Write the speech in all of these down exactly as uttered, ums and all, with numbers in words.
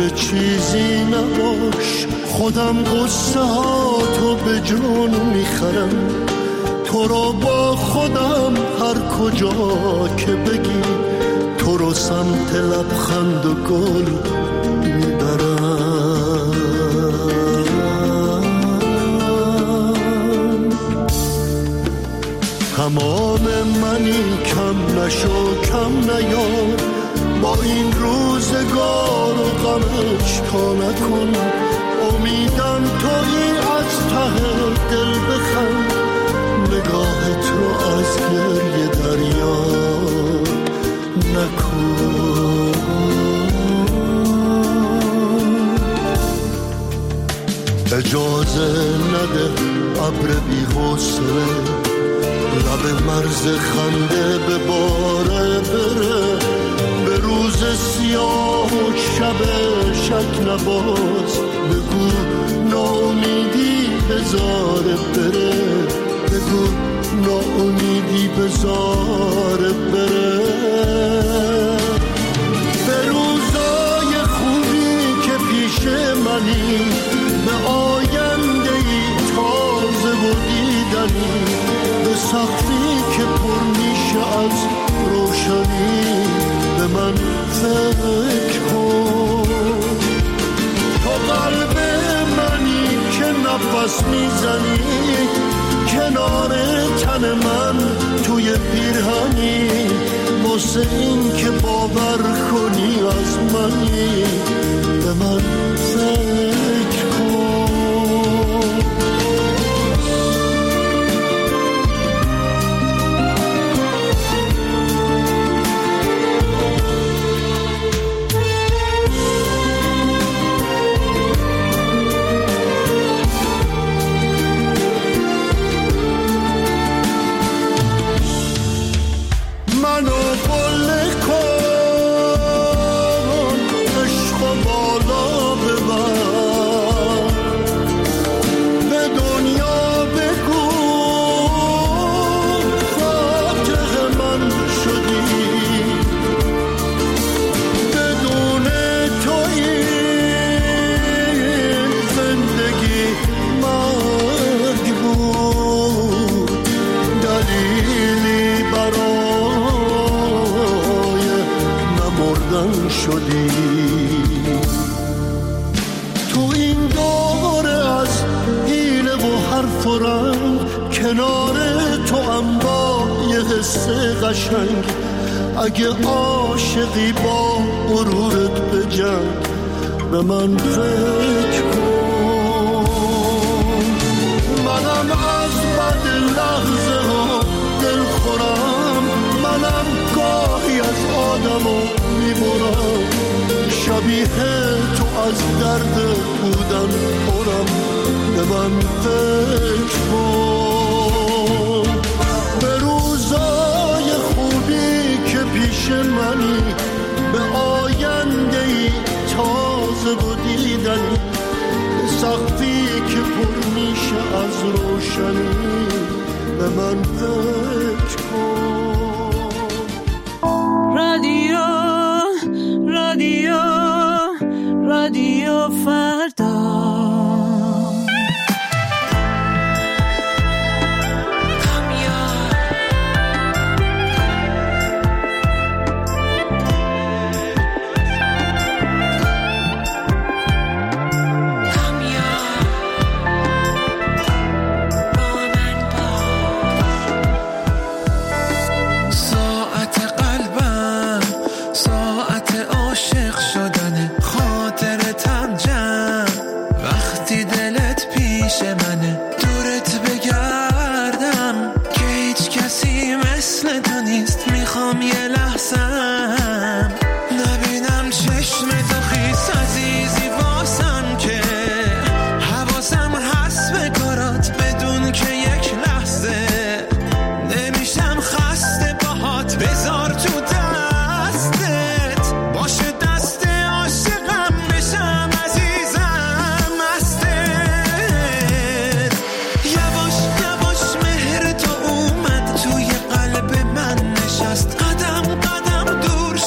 دیوونه چیزی نباش، خودم قصه ها تو به جون میخرم، تو رو با خودم هر کجا که بگی، تو رو سمت لبخند و گل میبرم. تمام منی، کم نشو کم نیار، با این روزگار و غمش تا نکن، امیدم تویی از ته دل بخند، نگاهت رو از گریه دریا نکن. اجازه نده ابر بی حوصله لب مرز خنده به باره بره، به روز سیاه و شب شک نباز، بگو ناامیدی بذاره بره، بگو ناامیدی بذاره بره. به روزای خوبی که پیش منی، به آیندهی تازه و دیدنی، به سقفی که پر میشه از روشنی، به من فکر کن. تو قلب منی که نفس میزنی، کنار تن من توی پیرهنی، واسه این که باور کنی از منی، به من فکر کن. تو این دوره از حیله و حرف و رنگ، کنار تو هم با یه قصه قشنگ، اگه عاشقی با غرورت بجنگ، به من فکر کن. منم از بد لحظه ها دل خورم، منم گاهی از آدمو میبرم، شبیه تو از درد بودن پرم، به من فکر کن. به روزای خوبی که پیش منی، به آیندهی تازه و دیدنی، به سقفی که پر میشه از روشنی، به من فکر کن. رادیو رادیو رادیو فردا. قدم قدم دور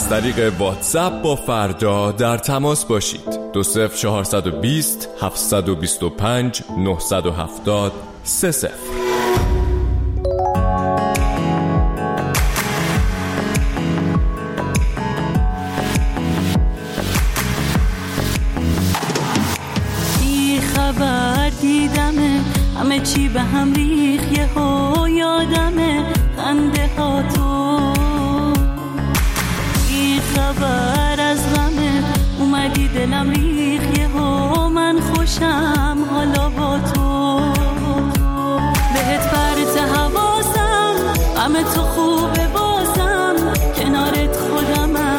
از طریق واتساپ با فردا در تماس باشید. دو صفر چهارصد و بیست هفتصد و بیست و پنج نهصد و هفتاد سه صفر. بی خبر دیدمه همه چی به هم ریخ، یه ها یادمه خنده ها تو. بی خبر از غمه اومدی دلم ریخ، یه ها من خوشم حالا با تو. بهت پرت حواسم غم تو خوبه بازم، کنارت خودمم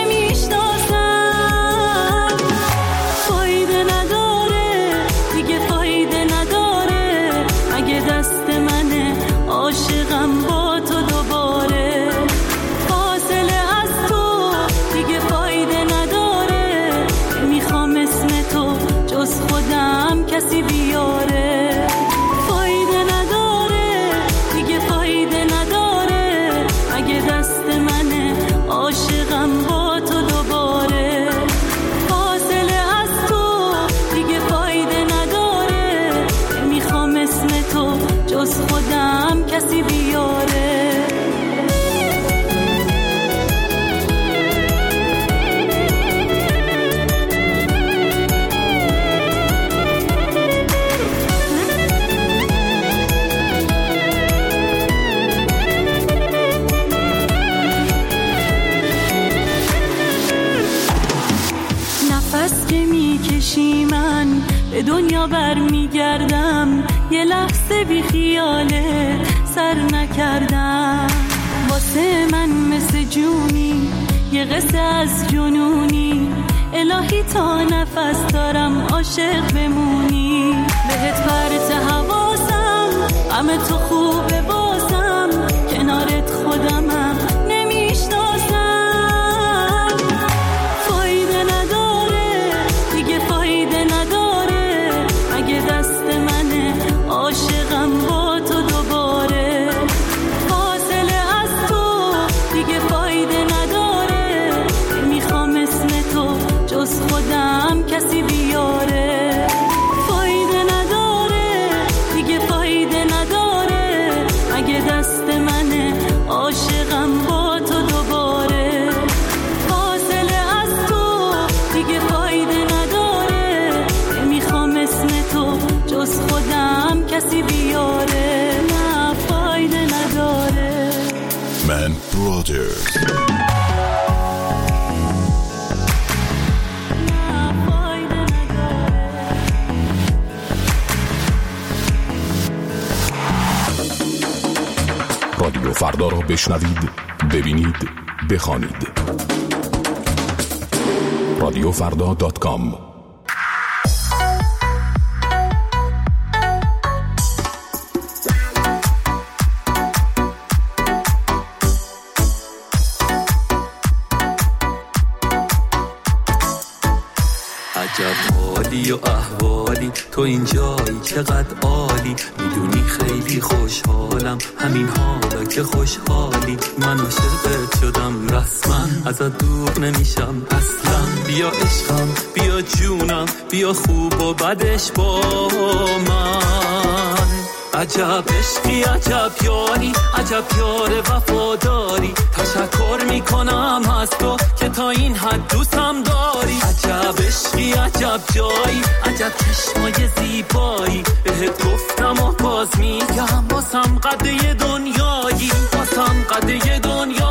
نمیشناسم. فایده نداره دیگه، فایده نداره اگه دست منه عاشقم با تو دوباره. فاصله از تو دیگه فایده نداره، میخوام اسم تو جز خودم کسی بیاره. فایده نداره دیگه، فایده نداره اگه دست منه عاشقم با تو دوباره. فاصله از تو دیگه فایده نداره، میخوام اسم تو جز خودم کسی بیاره. نفس که میکشی من به دنیا برمیگردم، یه لحظه بی خیاله سر نکردم. واسه من مثل جونی یه قصه از جنونی، الهی تا نفس دارم عاشق بمونی. بهت پرت حواسم غم تو خوبه بازم، کنارت خودمم نمیشناسم. فایده نداره دیگه، فایده نداره اگه دست منه عاشقم با تو دوباره. فاصله از تو دیگه فایده نداره، میخوام اسم تو جز خودم کسی بیاره. فایده نداره دیگه، فایده نداره اگه دست منه عاشقم با تو دوباره. فاصله از تو دیگه فایده نداره، میخوام اسم تو جز خودم کسی بیاره. نه فایده نداره. من برادرز. رادیو فردا را بشنوید، ببینید، بخوانید. رادیو فردا دات کام. عجب حالی و احوالی تو اینجایی چقدر عالی، میدونی خیلی خوشحالم همین حالا که خوشحالی. من عاشقت شدم رسما، ازت دور نمیشم اصلا. بیا عشقم بیا جونم، بیا خوب و بدش با من. عجب عشقی عجب یاری، عجب یار وفاداری. تشکر میکنم از تو که تا این حد دوستم داری. عجب عشقی عجب جایی، عجب چشمای زیبایی. بهت گفتم و باز میگم واسم قده دنیایی، واسم قده دنیایی.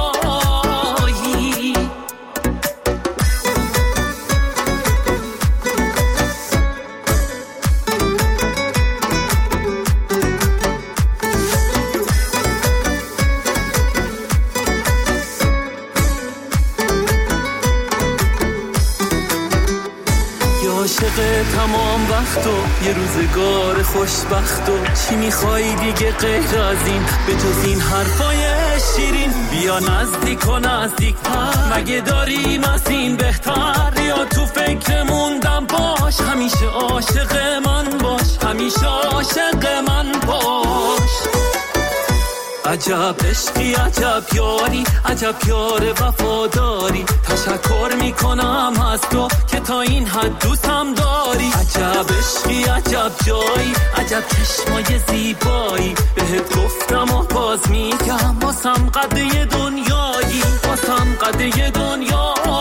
عاشق تمام وقت و یه روزگار خوشبخت و چی میخوای دیگه غیر از این، به جز این حرفای شیرین. بیا نزدیک و نزدیکتر، مگه داریم از این بهتر؟ یا تو فکر موندم باش، همیشه عاشق من باش، همیشه عاشق من باش. عجب عشقی عجب یاری، عجب یار وفاداری، تشکر میکنم از تو که تا این حد دوستم داری. عجب عشقی عجب جایی، عجب چشمای زیبایی، بهت گفتم و باز میگم واسم قده دنیایی، واسم قده دنیایی.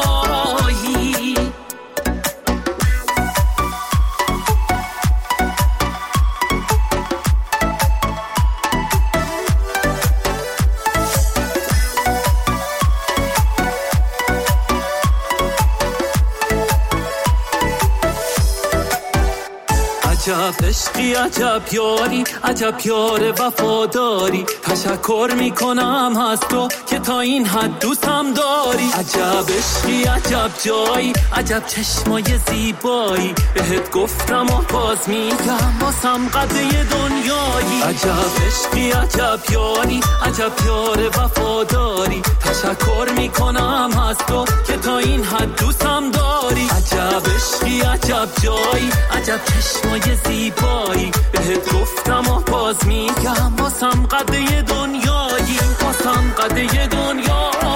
عجب عشقی عجب یاری، عجب یار وفاداری، تشکر میکنم از تو که تا این حد دوستم داری. عجب عشقی عجب جایی، عجب چشمای زیبایی، بهت گفتم و باز میگم واسم قده دنیایی. عجب عشقی عجب یاری، عجب یار وفاداری، تشکر میکنم از تو که تا این حد دوستم داری. عجب عشقی عجب جایی، عجب چشمای زیبایی، بهت گفتم و باز میگم واسم قده دنیایی، واسم قده دنیایی.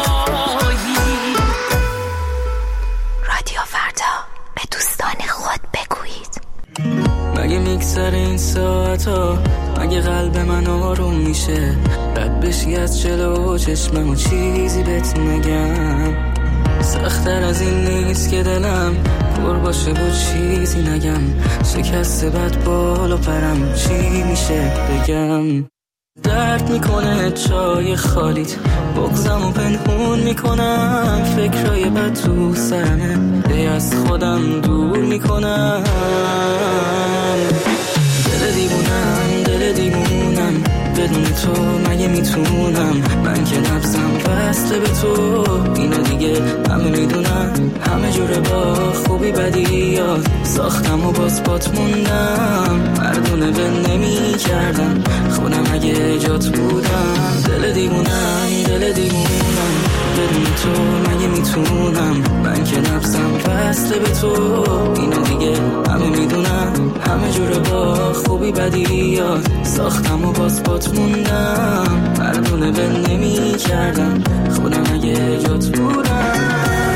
رادیو فردا، به دوستان خود بگویید. مگه میگذره این ساعتا، مگه قلب من آروم میشه، رد بشی از جلو چشمم و چیزی بهت نگم. سخت‌تر از این نیست که دلم پر باشه و چیزی نگم، شکسته بد بال و پرم چی میشه بگم. درد میکنه چای خالیت، بغضم و پنهون میکنم، فکرای بد تو سرمه هی از خودم دور میکنم. دل دیوونم دل دیوونم، بدون تو مگه میتونم، من که نبضم بسته به تو، اینو دیگه همه میدونم. همه جوره با خوبی بدی یاد ساختم و باز بات موندم، مردونه ول نمی کردم خودم اگه جات بودم. دل دیوونم دل دیوونم، بدون تو مگه میتونم، من که نبضم بسته به تو، اینو دیگه همه میدونم. همه جوره با خوبی بدی یاد ساختم و باز بات موندم، مردونه ول نمی کردم خودم اگه جات بودم.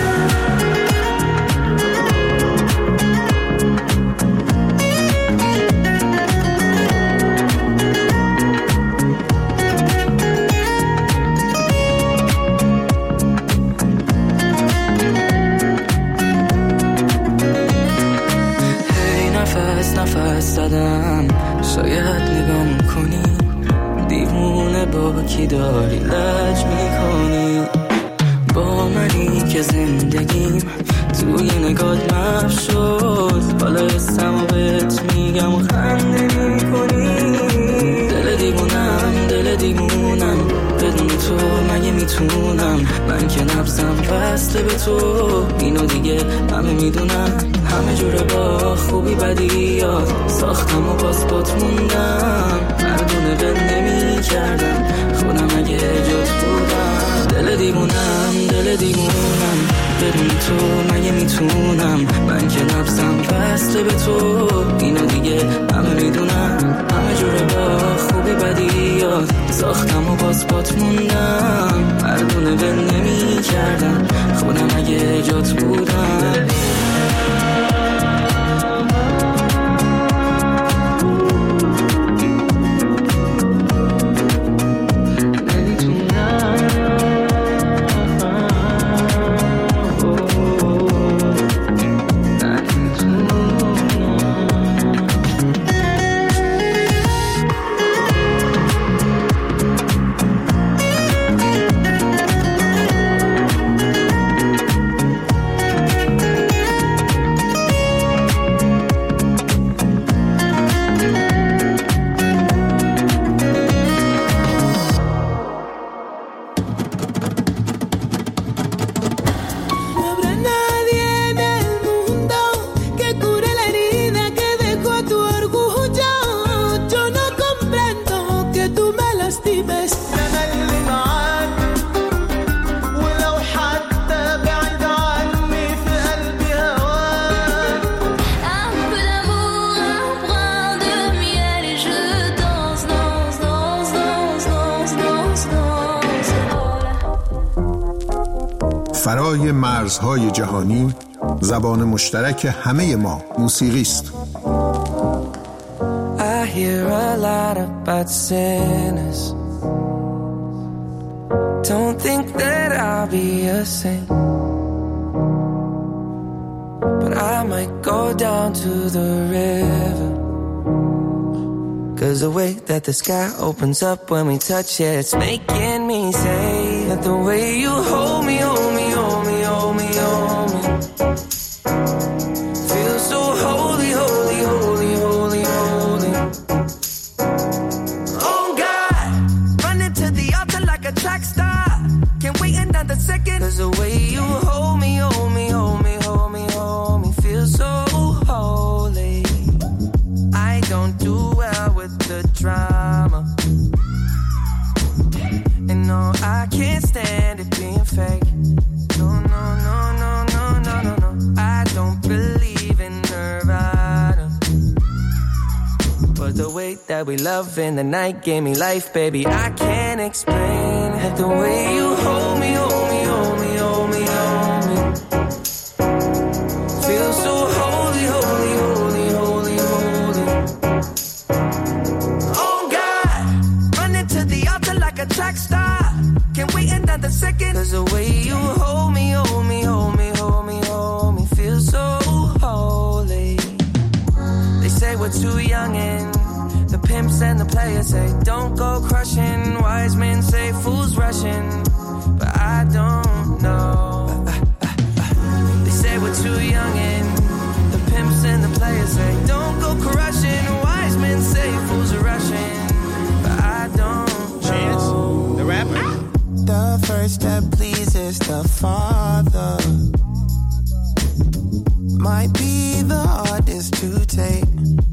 نفس زدم شاید نگام کنی، دیوونه با کی داری لج میکنی، با منی که زندگیم توی نگات محو شد، حالا اسم و بهت میگم و خنده میکنی. دل دیوونم دل دیوونم، بدون تو مگه میتونم، من که نبضم بسته به تو، اینو دیگه همه میدونم. همه جوره با خوبی بدی یاد ساختم و باز بات موندم، مردونه ول نمی کردم خودم اگه جات بودم. دل دیوونم دل دیوونم، بدون تو مگه میتونم، من که نبضم بسته به تو، اینو دیگه همه میدونم. همه جوره با خوبی بدی یاد ساختم و باز بات موندم، مردونه ول نمی کردم خودم اگه جات بودم. فرای مرزهای جهانی زبان مشترک همه ما موسیقی است. I hear a lot about sinners. Don't think that I'll be a saint, but I might go down to the river. 'Cause the way that the sky opens up when we touch it, it's making me say that the way you hold me, hold me, hold me, hold me, hold me, feel so holy, holy, holy, holy, holy. Oh God, running to the altar like a track star. Can't wait another second. 'Cause the way you hold me, hold me, hold me, hold me, hold me, feel so holy. I don't do well with the drama, and no, I can't stand it being fake. No, no, no, no, no, no, no, no. I don't believe in Nirvana, but the way that we love in the night gave me life, baby. I can't explain it. The way you hold me, hold me, hold me, hold me, hold me, feel so holy, holy, holy, holy, holy. Oh God, running to the altar like a track star. Can't wait another second. 'Cause the way you hold me, hold me, hold me, hold me, hold me, feel so holy. They say we're too young and the pimps and the players say don't go crushing. Wise men say fools rushing, but I don't know. They say we're too young and the pimps and the players say don't go crushing. Wise men say fools are rushing, but I don't know. Chance, the rapper. The first that pleases the Father might be the hardest to take,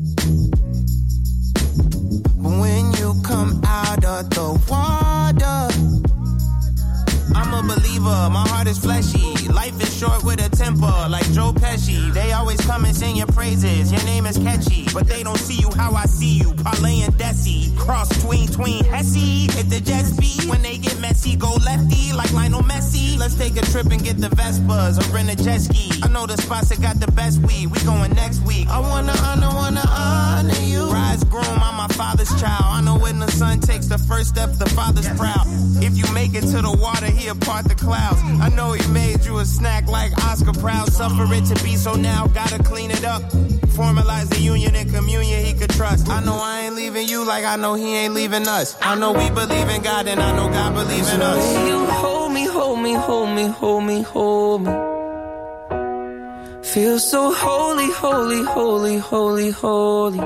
but when you come out of the water, I'm a believer, my heart is fleshy. Life is short with a temper, like Joe Pesci. They always come and sing your praises, your name is catchy, but they don't see you how I see you. Parlay and Desi, cross tween tween Hesse. If the Jets beat, when they get messy, go lefty like Lionel Messi. Let's take a trip and get the Vespas or rent a jet ski. I know the spots that got the best weed, we going next week. I wanna honor, wanna honor you. Rise groom, I'm my father's child. I know when the son takes the first step, the father's proud. If you make it to the water, he'll part the clouds. I know he made you a snack like Oscar Proud. Suffer it to be so now, gotta clean it up. Formalize the union and communion he could trust. I know I ain't leaving you like I know he ain't leaving us. I know we believe in God and I know God believes in us. You hold me, hold me, hold me, hold me, hold me, feel so holy, holy, holy, holy, holy.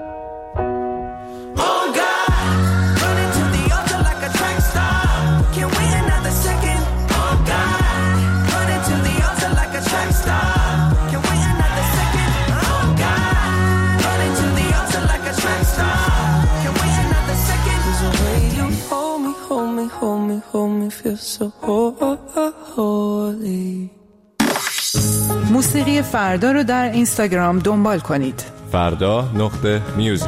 موسیقی فردا رو در اینستاگرام دنبال کنید. فردا نقطه میوزیک.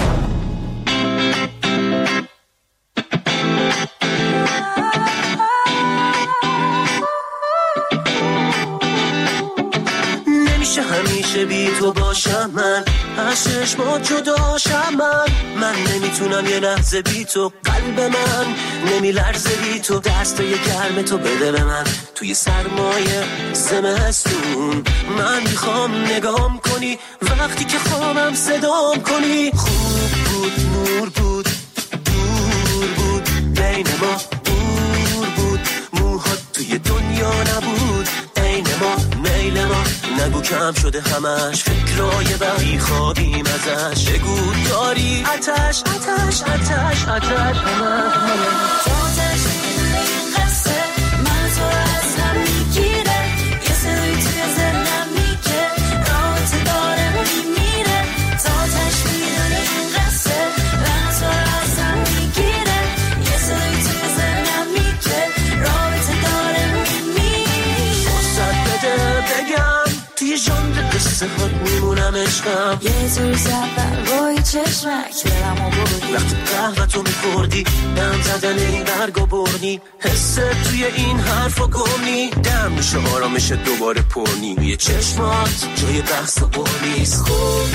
نمیشه همیشه بی تو باشم من، از چشمات جداشم من. من نمیتونم یه لحظه بی تو، قلب من نمیلرزه بی تو. دستای گرم تو بده به من توی سرمایه زمستون. من میخوام نگام کنی وقتی که خوابم صدام کنی. خوب بود نور بود دور بود بین ما، دور بود موهات توی دنیا نبود عین ما. میل ما نگو کم شده همش، فکرای بی خوابیم ازش. بگو داری آتش آتش آتش آتش من آتش این قصه من تو از هم میگیره. یه سری توی ذهنم میگه رابطه داره میمیره. آتش میدونه این قصه من تو از هم میگیره. یه سری توی ذهنم میگه رابطه داره میمیره. فرصت بده بگم توی ژانر قصه هات میمونم عشقم. یه زور زبر با هیچ چشمک دلمو بردی وقتی قهوتو میخوردی دم زدن این برگو برنی حست توی این حرفا گمنی دم میشه آرامش دوباره پرنی روی چشمات جای بحث و برنیست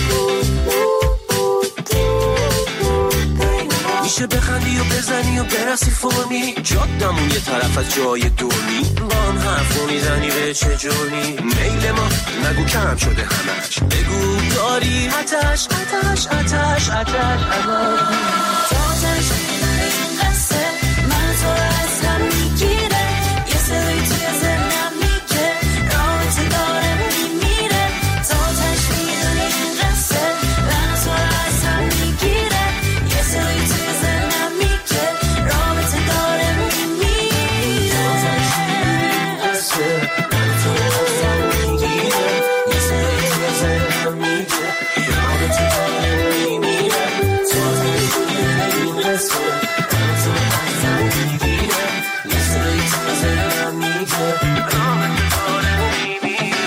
میشه بخندی و بزنی و برسی فرمی جادمون یه طرف از جای دورنی با هم حرفو میزنی به چه جونی میل ما نگو کم شده همش بگو داری آتش آتش آتش آتش آتش این قصه من تو از هم میگیره یه سری توی ذهنم میگه رابطه داره میمیره آتش میدونی این قصه من تو از هم میگیره یه سری توی ذهنم میگه رابطه داره میمیره آتش این قصه من تو از هم میگیره یه سری توی ذهنم میگه رابطه داره میمیره آتش این قصه من تو از هم میگیره یه سری توی ذهنم میگه رابطه داره میمیره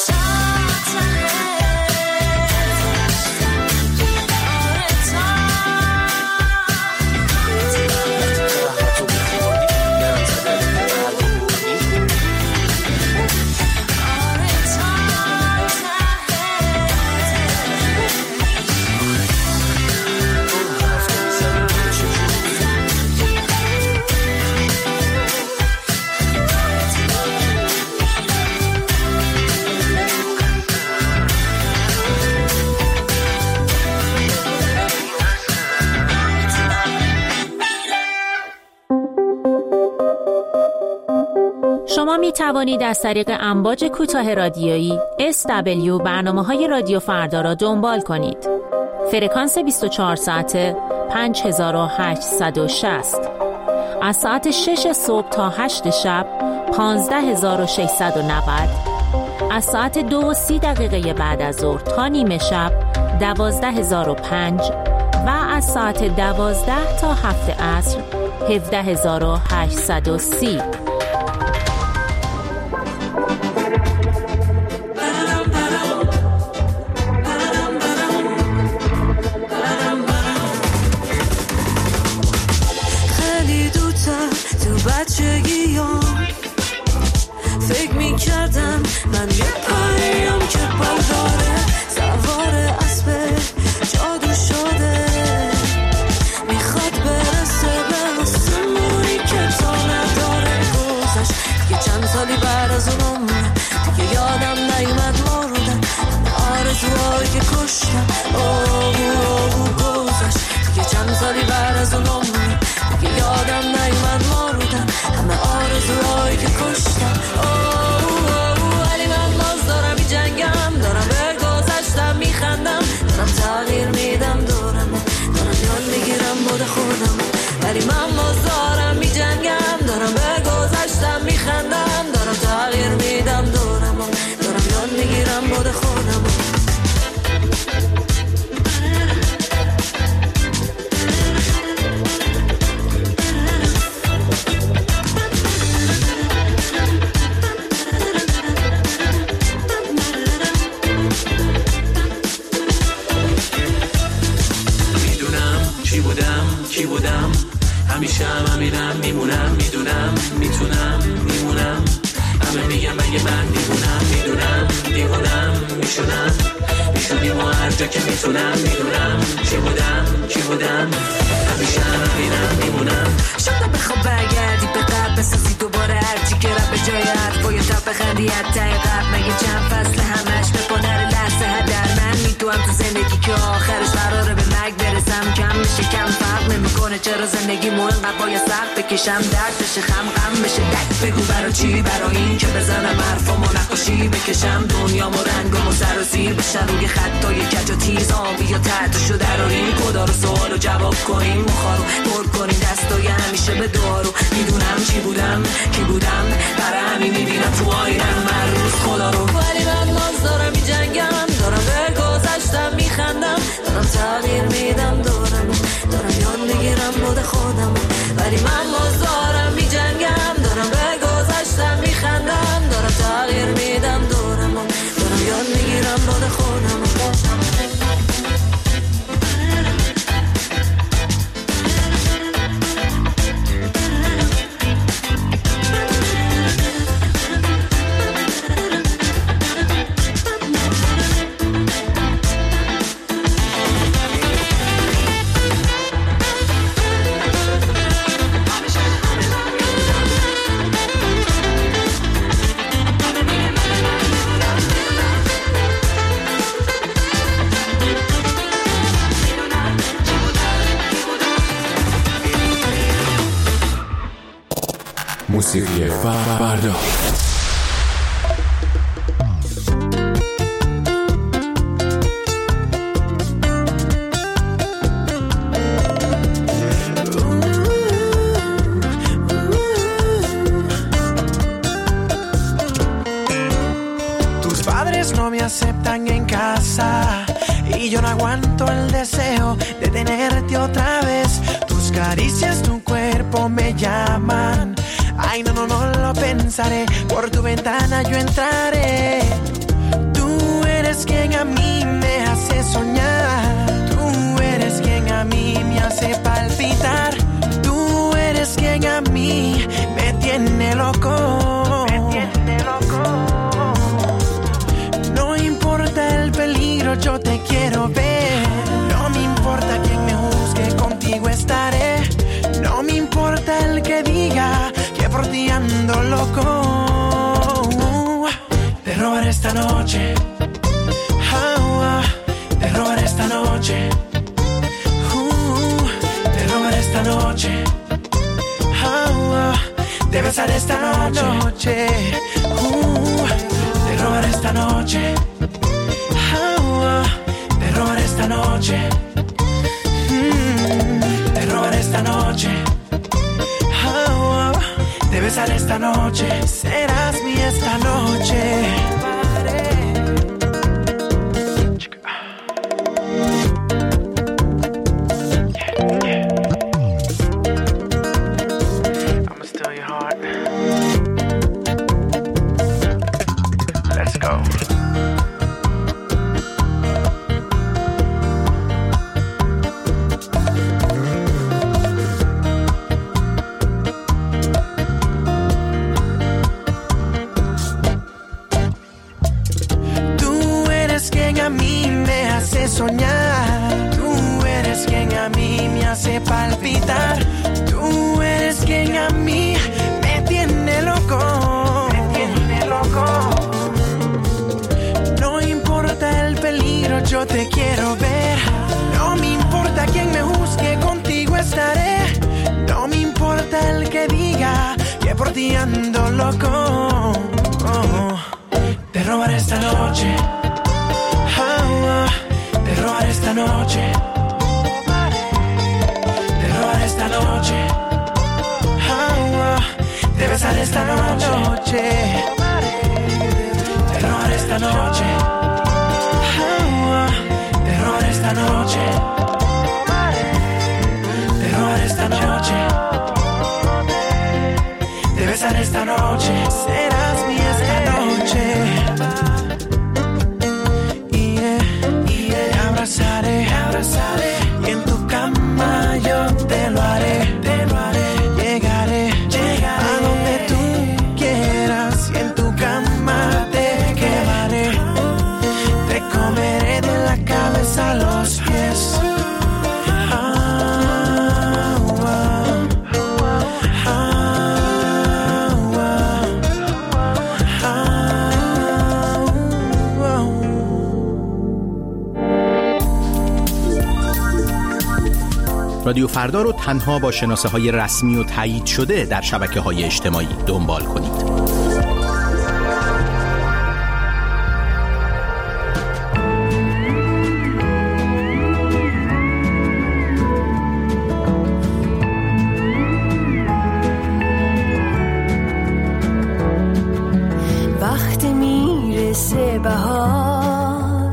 شما می توانید از طریق امواج کوتاه رادیویی اس دبلیو برنامه‌های رادیو فردا را دنبال کنید. فرکانس بیست و چهار ساعته پنج هزار و هشتصد و شصت. از ساعت شش صبح تا هشت شب پانزده هزار و ششصد و نود. از ساعت دو و سی دقیقه بعد از ظهر تا نیمه شب دوازده هزار و پنج و از ساعت دوازده تا هفت عصر هفده هزار و هشتصد و سی. بچگیام فکر میکردم من یه پریم که برداره سوار اسب جادو شده میخواد برسه به آسمونی که تا نداره گذشت دیگه چند سالی بعد از اون عمر دیگه یادم نیومد مردم آرزوهایی که کشتم آهو گذشت دیگه چند سالی بعد از اون عمر دیگه یادم نیومد مردم همه آرزوهایی که کشتم ولی من باز دارم می جنگم دارم به گذشتم می خندم دارم تغییر میدم دورم دارم یاد میگیرم بود خودم ولی من باز دارم می جنگم دارم به گذشتم می خندم دارم تغییر میدم دورم دارم یاد میگیرم بود خودم کی بودم همیشه هم همینم میمونم میدونم میتونم میمونم همه میگم اگه من میمونم میدونم دیوونم میشونم میشونیم و هر جا که میتونم میدونم چی بودم کی بودم همیشه هم همینم میمونم شاید بخواب برگردی به قبل بسازی دوباره هرچی که رب به جای حرفای تا بخندی حتی قبل مگه چند فصل همش به پانر لحظه هدر من میدونم تو زندگی که آخرش قراره به مرگ برسم کم میشه کم فرق نمیکنه چرا زندگی مو انقدر باید سخت بکشم درد بشه خم غم بشه دک بگو برا چی برا این که بزنم حرفامو نقاشی بکشم دنیامو رنگامو سر و زیر بشن روی خطای کج و تیز آبی یا تحتشو دراریم خدا رو سوالو جواب کنیم مخارو پر کنیم دستای همیشه به دعارو میدونم چی بودم کی بودم برای همین میبینم تو آینم من روز خدا رو ولی من باز دارم می جنگم دارم به گذشتم میخندم دارم تغییر میدم دارم دارم یاد میگیرم بود خودم ولی من باز دارم می جنگم دارم به گذشتم میخندم دارم تغییر میدم دارم دارم یاد میگیرم بود خودم موسیقی فردا. No me aceptan en casa y yo no aguanto el deseo de tenerte otra vez. Tus caricias, tu cuerpo me llaman. Ay, no, no, no lo pensaré. Por tu ventana yo entraré. Tú eres quien a mí me hace soñar. Tú eres quien a mí me hace palpitar. Tú eres quien a mí me tiene loco. Me tiene loco. El peligro, yo te quiero ver. No me importa quién me juzgue, contigo estaré. No me importa el que diga que por ti ando loco. Te robaré esta noche. Oh, oh. Te robaré esta noche. Uh, te robaré esta noche. Oh, oh. Te besaré esta noche. Uh, te robaré esta noche. Te robaré esta noche. Mm, te robaré esta noche. Oh, oh, te besaré esta noche. Serás mi esta noche. I'ma steal your heart. Let's go. Soñar, tú eres quien a mí me hace palpitar, tú eres quien a mí me tiene loco, me tiene loco. No importa el peligro, yo te quiero ver. No me importa quién me juzgue, contigo estaré. No me importa el que diga que por ti ando loco. Oh, te robaré esta noche. Oh, oh. Te robaré esta noche. Te robaré esta noche. Oh, oh. Te besaré esta noche. Te robaré esta noche. Oh, oh. Te robaré esta noche. Te robaré esta noche. Te besaré esta noche. Serás mi esta noche. Abrazaré, abrazaré, y en tu cama yo te lo haré, te lo haré. Llegaré, llegaré a donde tú quieras y en tu cama te quedaré. Te comeré de la cabeza a los pies. Ah, oh, ah, oh, ah, oh. رادیو فردا رو تنها با شناسه های رسمی و تایید شده در شبکه های اجتماعی دنبال کنید. وقتی میرسه بهار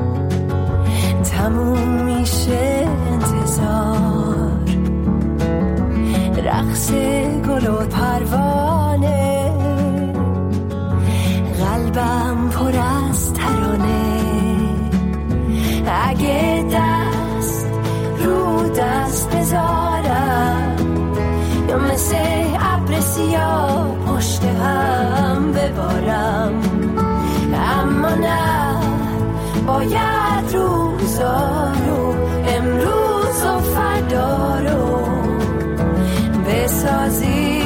تموم میشه انتظار، رقص گل و پروانه، قلبم پر از ترانه. اگه دست رو دست بذارم یا مثل ابر سیاه پشت هم ببارم، اما نه، باید روزا رو امروز و فردا رو بسازی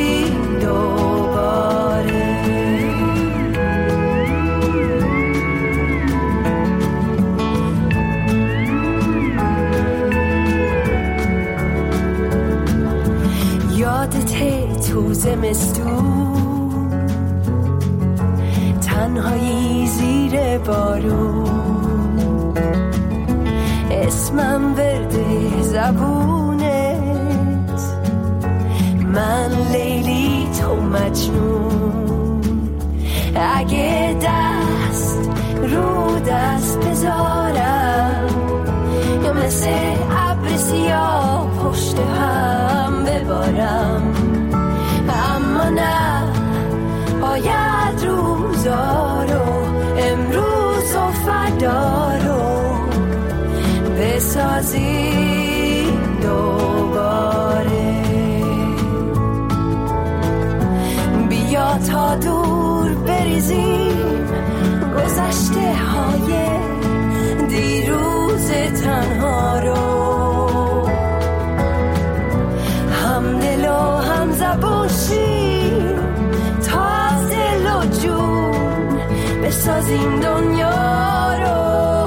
دوباره. یادت تو زمستون، تنهایی زیر بارون، اسمم ورده زبونت، من لیلی تو مجنون. اگه دست رو دست بذارم یا مثل ابر سیاه پشت هم ببارم، اما نه، باید روزا رو امروز و فردا رو بسازیم دوباره. بیا تا دور بریزیم گذشته های دیروز تنها رو، هم دل و هم زبون شیم تا از دل و جون بسازیم دنیا رو.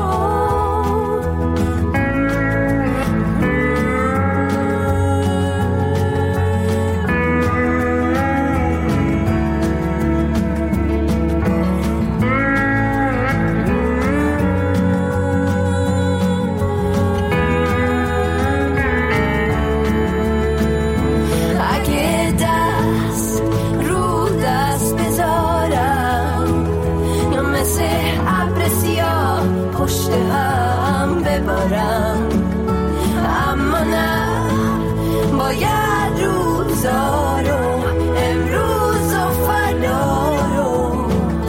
اما نه، باید روزا رو امروز و فردا رو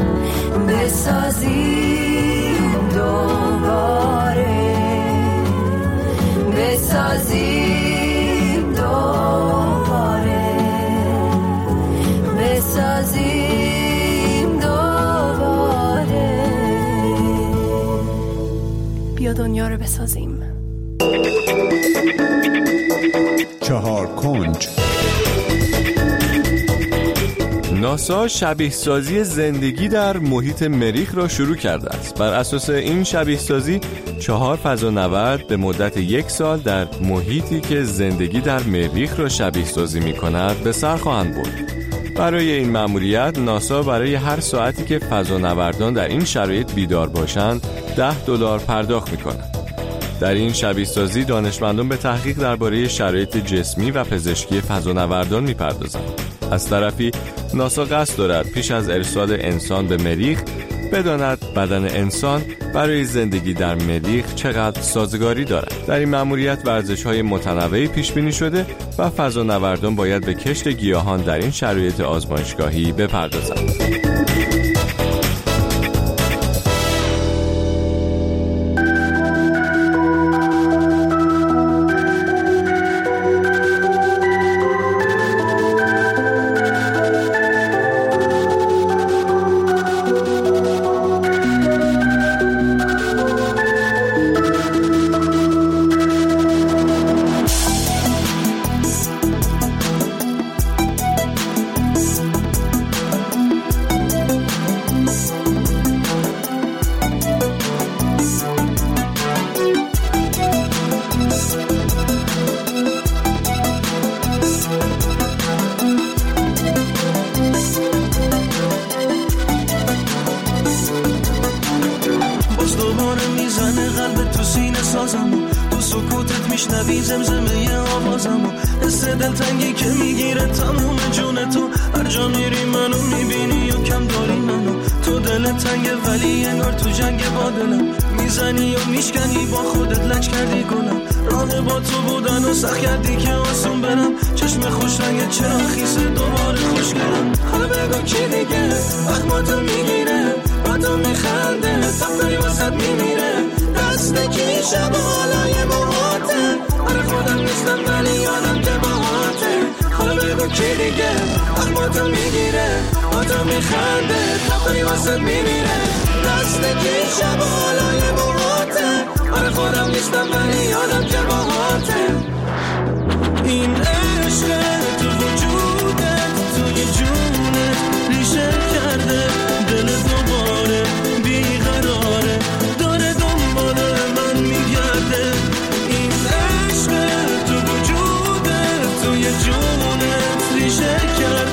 بسازیم دوباره، بسازیم دوباره، بسازیم دوباره. بیا دنیا رو بسازیم. چهار کنج. ناسا شبیه سازی زندگی در محیط مریخ را شروع کرده است. بر اساس این شبیه سازی چهار فضانورد به مدت یک سال در محیطی که زندگی در مریخ را شبیه سازی می کند به سر خواهند برد. برای این مأموریت ناسا برای هر ساعتی که فضانوردان در این شرایط بیدار باشند ده دلار پرداخت می کند. در این شبیه سازی دانشمندان به تحقیق درباره شرایط جسمی و پزشکی فضانوردان می‌پردازند. از طرفی ناسا قصد دارد پیش از ارسال انسان به مریخ بداند بدن انسان برای زندگی در مریخ چقدر سازگاری دارد. در این مأموریت ورزش‌های متنوعی پیش بینی شده و فضانوردان باید به کشت گیاهان در این شرایط آزمایشگاهی بپردازند. میشنوی زمزمه آوازمو، حس دلتنگی که میگیره تموم جون تو، هر جا میری منو میبینی و کم داری منو، تو دل تنگه ولی انگار تو جنگ با دلم، میزنی و میشکنی با خودت لج کردی گلم، راه با تو بودن و سخت کردی که آسون برم، چشم خوش رنگ چرا خیسه دوباره خوش گرم، حالا بگو کی دیگه وقت ما تو میگیره، با تو میخنده تفتایی واسد میمیره، دست کی شب بالای موهاته، آره خودم نیستم ولی یادم که باهاته، حالا بگو کی دیگه وقت ما تو میگیره، با تو میخنده تفتایی واسد میمیره، دست کی شب بالای موهاته، آره خودم نیستم ولی یادم که باهاته، این عشق تو وجودت توی جونت ریشه کرده، دل دوباره بیقراره داره دنبال من میگرده، این عشق تو وجودت توی جونت ریشه کرده،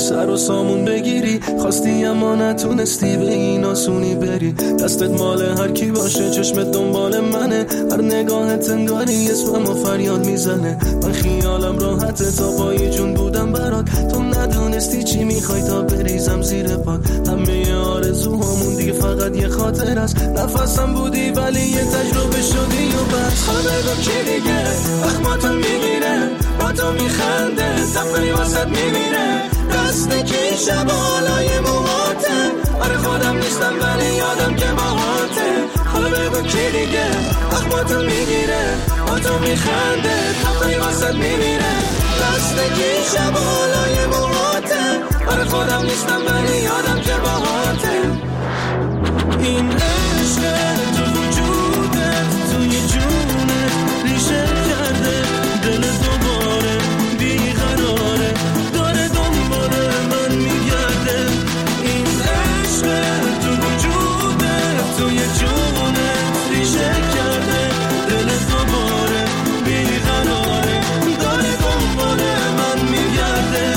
سر و سامون بگیری، خواستی اما نتونستی به این آسونی بری. دستت مال هر کی باشه، چشمت دنبال منه، هر نگاهت انگاری اسمم و فریاد میزنه. من خیالم راحته تا پای جون بودم برات، تو ندونستی چی میخوای تا بریزم زیر پات. همه آرزوهامون دیگه فقط یه خاطر است، نفسم بودی ولی یه تجربه شدی و بس. حالا بگو کی دیگه اخماتو میگیره، با تو میخنده، تفری واسط میمیره. دست کی شبالای موهاته، آره خودم نیستم ولی یادم که باهاته. حالا بگو کی دیگه اخماتو میگیره، با تو میخنده، تفری واسط میمیره. دست کی شبالای موهاته، آره خودم نیستم ولی یادم که باهاته. این عشق تو وجودت، توی جونت ریشه کرده، دل دوباره بیقراره، داره دنبال من میگرده. این عشق تو وجودت، توی جونت ریشه کرده، دل دوباره بیقراره، داره دنبال من میگرده.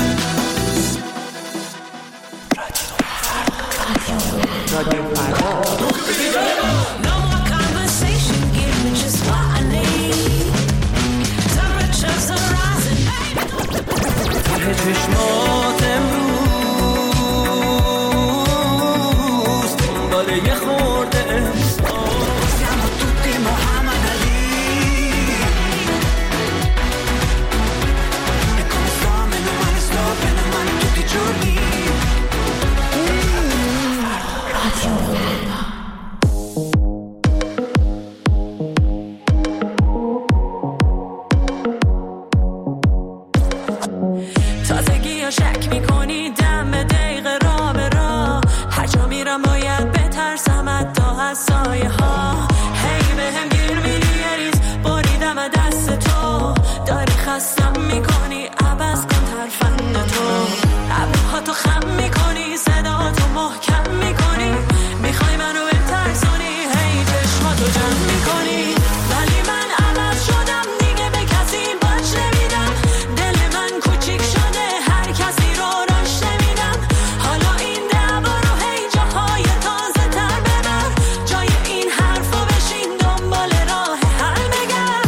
رادیو فردا. No more conversation, give me just what I need. Temperatures are rising. ته چشمات امروز دنبال یه خورده Siamo tutti Muhammad Ali. E come sto, meno male sto, bene male tutti i giorni. تازگی ها شک میکنی دم به دقیقه را به را، هر جا میرم باید بترسم حتی از سایه ها. هی به هم گیر میری یه ریز بریدم از دست تو، داری خستم میکنی عوض کن ترفند تو. ابروها تو خم میکنی، صدا تو محکم میکنی، میخوای منو بترسونی، هی چشما تو جمع میکنی. ولی من عوض شدم دیگه، به کسی باج نمیدم، دل من کوچیک شده، هر کسی رو راش نمیدم. حالا این دعوا رو هی جاهای تازه تر ببر، جای این حرفو بشین دنبال راه حل بگرد.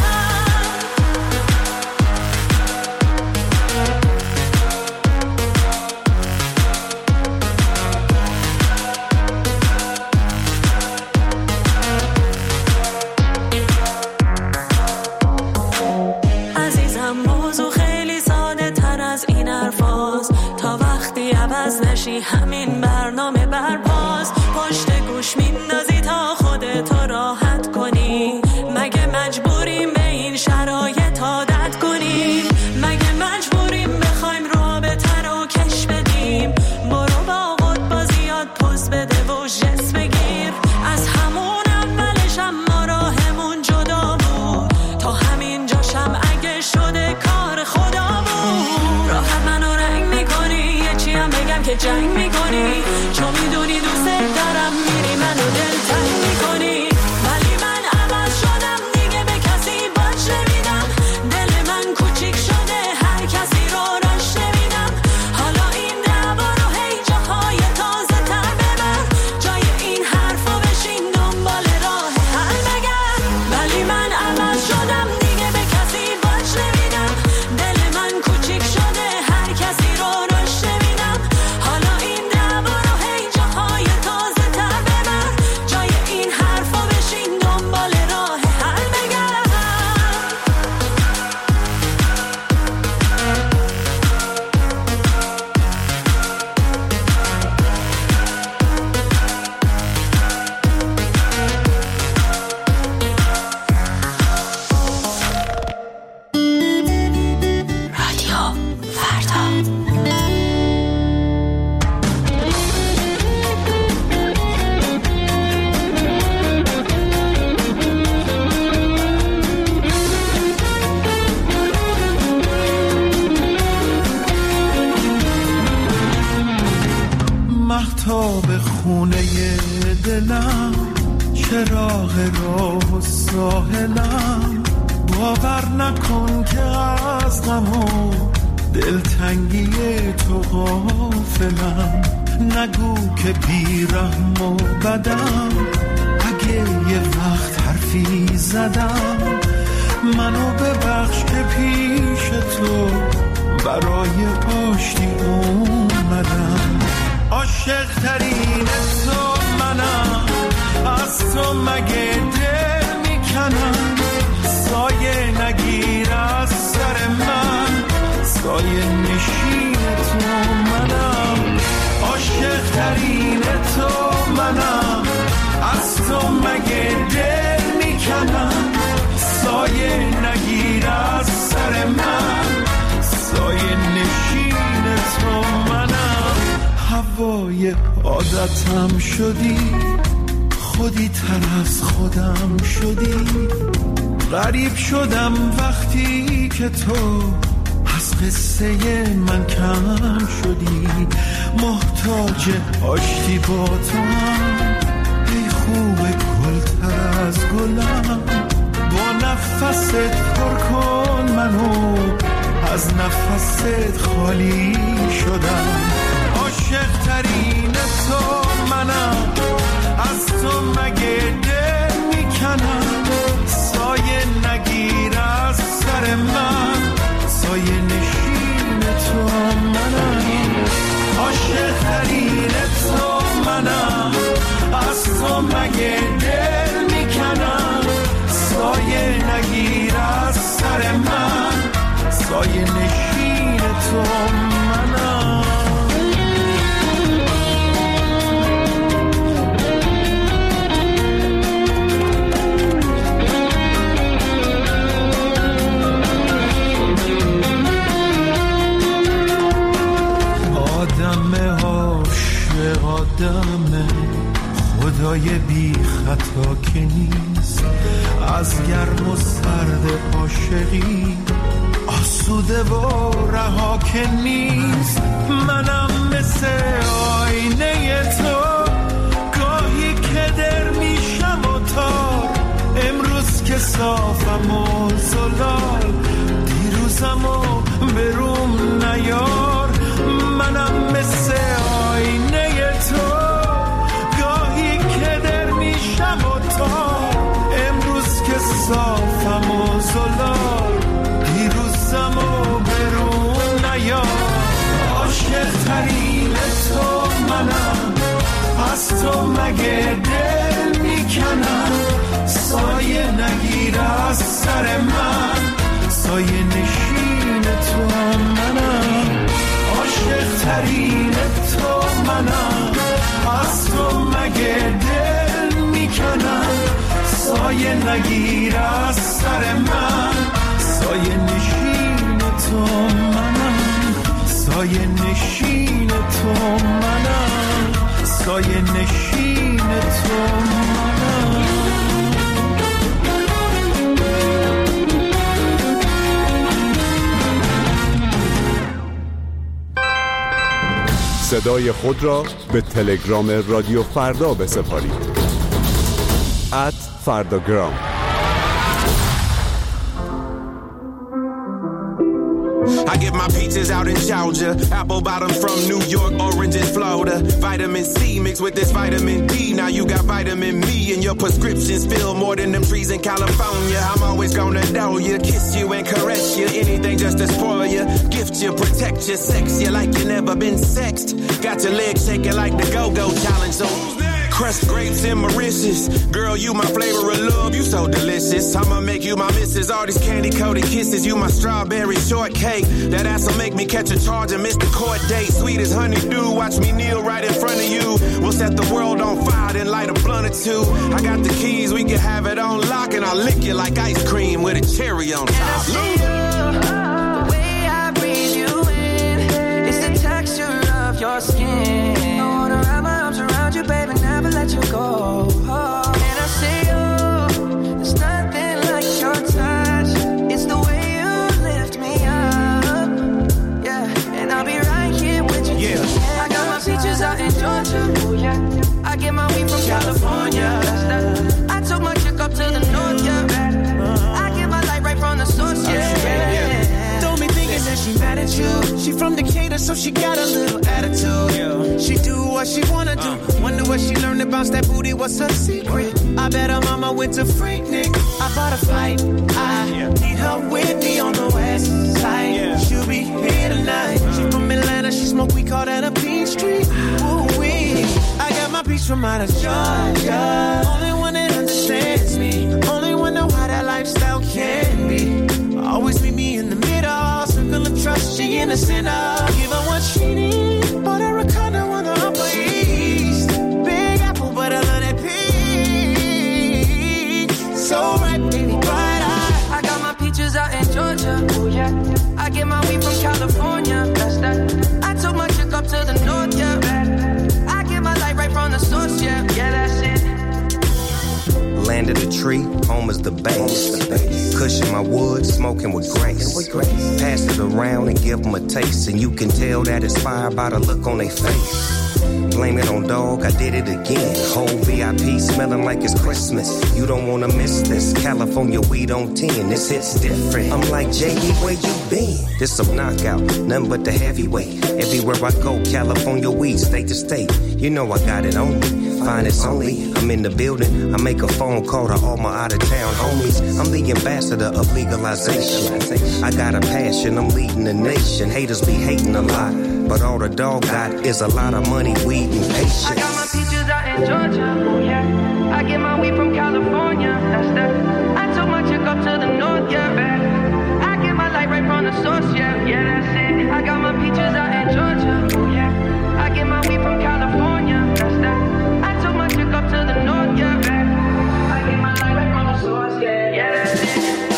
عزیزم موضوع خیلی ساده تر از این حرفاست، تا وقتی عوض نشی همین برنامه برپاست. پشت گوش میندازی تا خودتو راحت کنی، مگه مجبوریم به این شرایط عادت کنیم؟ مگه مجبوریم بخوایم رابطه رو کش بدیم؟ برو با خود بازیات پوز بده و جس بگیر. از همون اولش اما راهمون جدا بود، تا همین جاشم اگه شده کار خدا بود. راحت منو رنگ میکنی، یه چی هم بگم که جنگ میکنی، چون میدونی دوست دارم میری منو دل تنگ میکنی. ولی من عوض شدم دیگه، به کسی باج نمیدم، دل من کوچیک شده، هر کسی رو راش نمیدم. حالا این دعوا رو هی جاهای تازه تر ببر، جای این حرفو بشین دنبال راه حل بگرد. ولی من عوض شدم دیگه، به کسی باج نمیدم، دل من کوچیک شده، هر کسی رو راش نمیدم. حالا این دعوا رو هی جاهای تازه تر ببر، جای این حرفو بشین دنبال راه حل بگرد. رادیو فردا. مهتاب خونه دلم، چراغ راه و ساحلم، باور نکن که از غم و دلتنگی تو غافلم، نگو که بیرحم و بدم. اگه یه وقت حرفی زدم منو ببخش که پیش تو برای آشتی اومدم. عاشق ترین تو منم، از تو مگه دل میکنم. سایه نگیر از سر من، سایه نشین تو منم. عاشق ترین تو منم، از تو مگه دل میکنم. سایه نگیر از سر من، سایه نشین تو منم. هوای عادتم شدی، خودی تر از خودم شدی. غریب شدم وقتی که تو از قصه من کم شدی. محتاج آشتی با تو هم، ای خوب گل تر از گلم. با نفست پر کن منو، از نفست خالی شدم. عاشق ترین تو منم، از تو مگه دل میکنم. سایه نگیر از سر من، سایه نشین تو منم. عاشق ترین تو منم، از تو مگه دل میکنم. سایه نگیر از سر من، سایه نشین تو منم. آدم عاشق آدم، خدای بی خطا که نیست. از گرم و سرد عاشقی آسوده و رها که نیست. منم مثل آینه تو، گاهی که در میشم و تار. امروز که صافم و زلال، دیروزم و بروم نیار. منم مثل آینه تو، گاهی که در میشم و تار. امروز که صافم و زلال، دیروزم و برون نیار. عاشق ترین تو منم، از تو مگه دل میکنم. سایه نگیر از سر من، سایه نشین تو منم. عاشق ترین تو منم، از تو مگه دل میکنم. سایه نگیر از سر من، سایه نشین تو منم. سایه نشین تو منم، سایه نشین تو منم. صدای خود را به تلگرام رادیو فردا بسپارید. ات فرداگرام. I get my peaches out in Georgia, apple bottoms from New York, oranges Florida. Vitamin C mixed with this vitamin D. Now you got vitamin me and your prescriptions fill more than them trees in California. I'm always gonna know you, kiss you and caress you. Anything just to spoil you, gift you, protect you, sex you like you never been sexed. Got your legs shaking like the go-go challenge. So crushed grapes and Mauritius. Girl, you my flavor of love, you so delicious. I'ma make you my missus. All these candy-coated kisses, you my strawberry shortcake. That ass'll make me catch a charge and miss the court date. Sweet as honeydew, watch me kneel right in front of you. We'll set the world on fire, then light a blunt or two. I got the keys, we can have it on lock. And I'll lick you like ice cream with a cherry on top. And I see you, the way I breathe you in. It's the texture of your skin. I wanna wrap my arms around you, baby, never let you go. Oh. And I see you, there's nothing like your touch. It's the way you lift me up. Yeah, and I'll be right here with you. Yeah. I got my peaches out in Georgia. I get my weed from California. I took my chick up to the north, yeah. I get my light right from the source, yeah. Don't be thinking that she mad at you. lost that booty, what's her secret? I bet her mama went to Freaknik. I bought a flight, I need her with me on the west side. Yeah. She'll be here tonight. She from Atlanta, she smoke, we call that a Peachtree. Ooh-wee. I got my peach from out of Georgia. Only one that understands me. Only one know how that lifestyle can be. Always meet me in the middle. Circle of trust, she in the center. Give her what she needs. Bought her a condo on the Upper East. Big apple, but I love that peach. So right, baby, bright eye. I got my peaches out in Georgia. Oh yeah. I get my weed from California. That's that. I took my chick up to the north, yeah. I get my light right from the source, yeah. Yeah, that's it. Land of the tree, home is the base. Cushion my wood, smoking with grace. Pass it around and give them a taste, and you can tell that it's inspired by the look on their face. Blame it on dog, I did it again. Whole V I P smelling like it's Christmas. You don't wanna miss this. California weed on ten, this hits different. I'm like, J D, where you been? This some knockout, nothing but the heavyweight. Everywhere I go, California weed, state to state. You know I got it on me. Find it's only, I'm in the building. I make a phone call to all my out-of-town homies. I'm the ambassador of legalization. I got a passion, I'm leading the nation. Haters be hating a lot, but all the dog got is a lot of money, weed, and patience. I got my peaches out in Georgia, oh yeah. I get my weed from California, that's that. I took my chick up to the north, yeah. I get my light right from the source, yeah. Yeah, that's it. I got my peaches out in Georgia, oh yeah. I get my weed from California, that's that. I took my chick up to the north, yeah. I get my light right from the source, yeah. Yeah, that's it.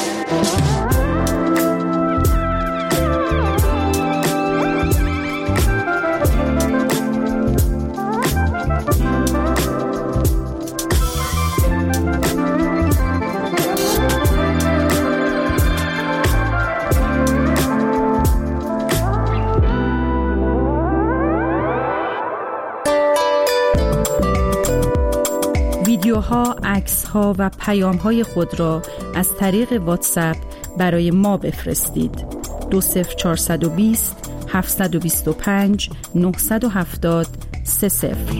ویدیوها، عکس‌ها و پیام‌های خود را از طریق واتساپ برای ما بفرستید. دو صفر چهارصد و بیست هفتصد و بیست و پنج نهصد و هفتاد سه صفر.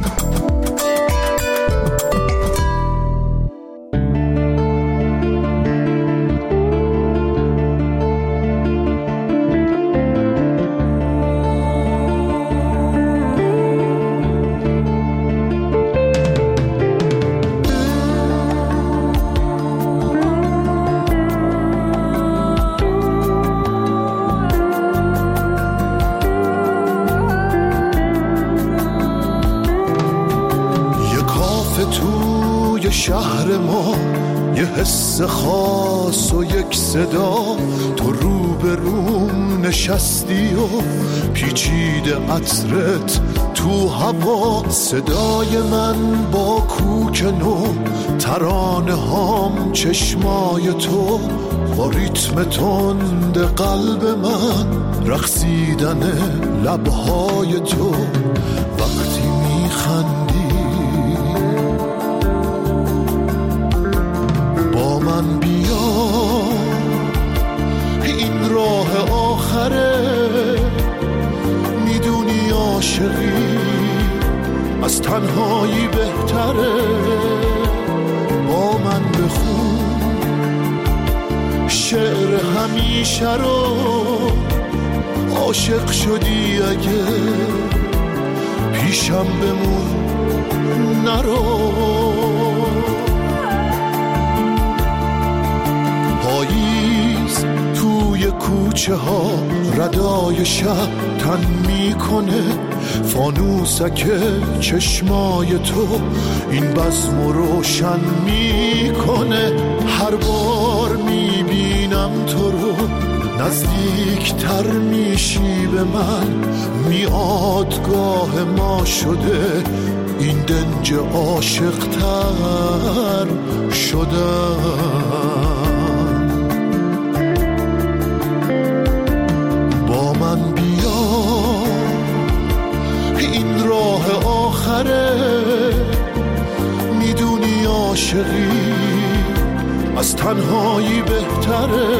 شهر ما یه حس خاص و یک صدا، تو رو به روم نشستی و پیچیده عطرت تو هوا. صدای من با کوک نو، ترانه هام چشمای تو، با ریتم تند قلب من رقصیدن لبهای تو. وقتی میخندی من بیا، این راه آخره، میدونی عاشقی از تنهایی بهتره. با من بخون شعر همیشه رو، عاشق شدی اگه پیشم بمون نرو. پاییز توی کوچه ها ردای شب تن میکنه، فانوسک چشمای تو این بزم روشن میکنه. هر بار میبینم تو رو نزدیکتر میشی به من، میادگاه ما شده این دنج عاشق‌تر شدم. با من بیا، این راه آخره، میدونی عاشقی از تنهایی بهتره.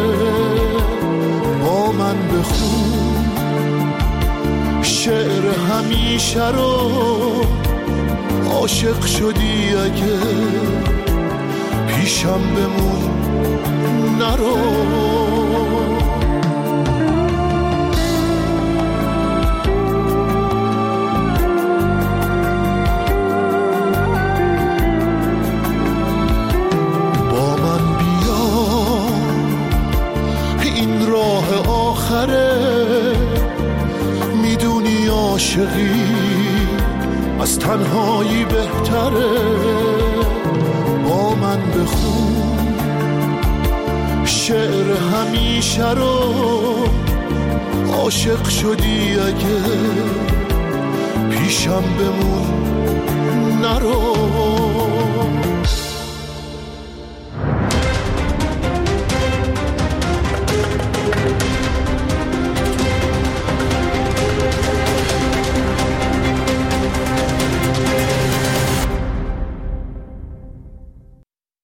با من بخون شعر همیشه رو، عاشق شدی اگه پیشم بمون نرو. با من بیا این راه آخره، میدونی عاشقی از تنهایی بهتره. با من بخون شعر همیشه رو، عاشق شدی اگه پیشم بمون نرو.